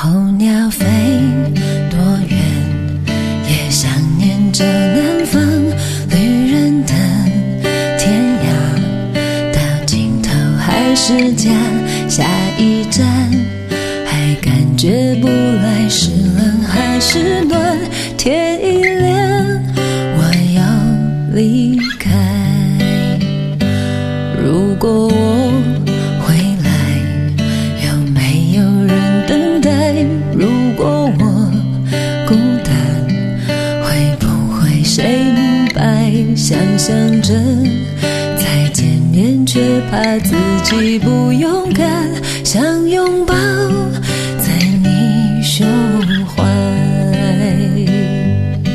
候鸟飞多远，也想念着南方旅人的天涯，到尽头还是家，下一站还感觉不来是冷还是暖，天一亮我要离开。如果我回来，有没有人等待？如果我孤单，会不会谁明白？想象着再见面，却怕自己不勇敢，想拥抱在你胸